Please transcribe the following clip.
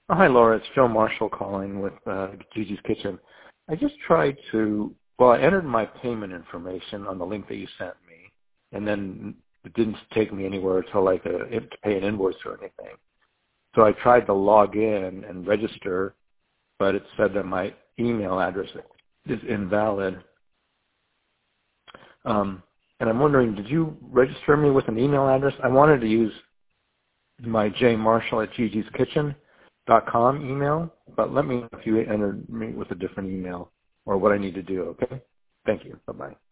Oh, hi, Laura. It's Joe Marshall calling with Gigi's Kitchen. I just tried I entered my payment information on the link that you sent me, and then it didn't take me anywhere until to pay an invoice or anything. So I tried to log in and register, but it said that my email address is invalid. And I'm wondering, did you register me with an email address? I wanted to use my jmarshall@gigiskitchen.com email, but let me know if you entered me with a different email or what I need to do, okay? Thank you. Bye-bye.